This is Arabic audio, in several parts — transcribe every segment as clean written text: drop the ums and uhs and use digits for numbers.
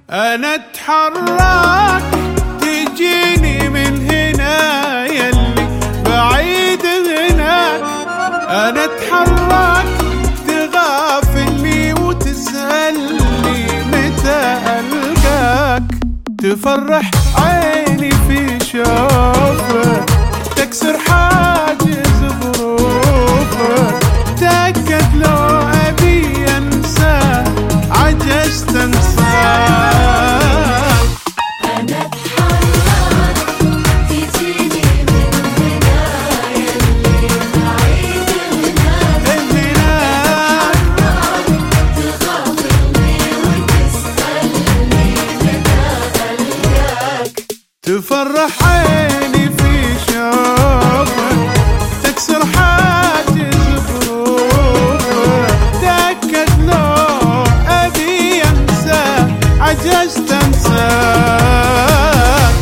أنا أتحرك تجيني من هنا يلي بعيد هناك، أنا أتحرك تغافلني وتسألني متى ألقاك، تفرح عيني في شوفك، تكسر حاجز ظروفك، تأكد لو أبي أنساك عجزت أنساك. أنا أتحرك تجيني من هنا يلي بعيد هناك، تغافلني وتسألني متى ألقاك، تفرح عيني في شوفك، تكسر حاجز ظروفك، تأكد لو أبي أنساك عجزت أنساك.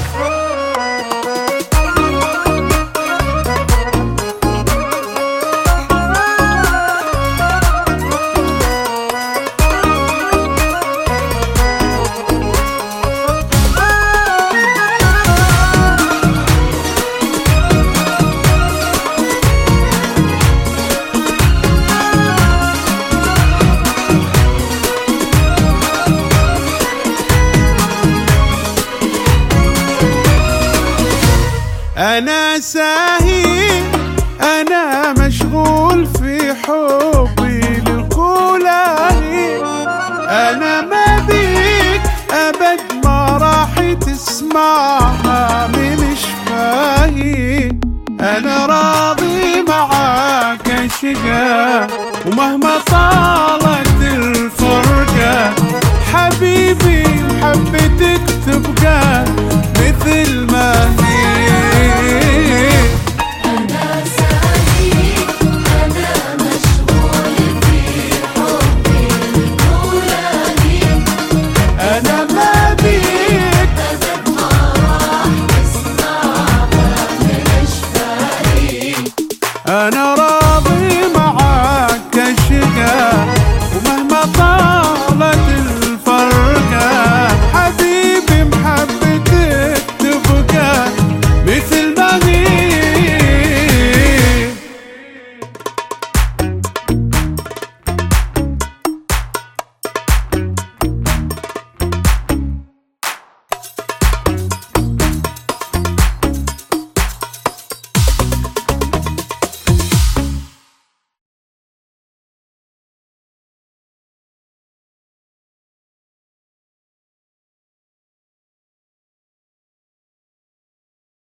أنا ساهي، أنا مشغول في حبي للكلاهي، أنا ما بيك أبد ما راح تسمعها من شفاهي، أنا راضي معاك شقا ومهما طال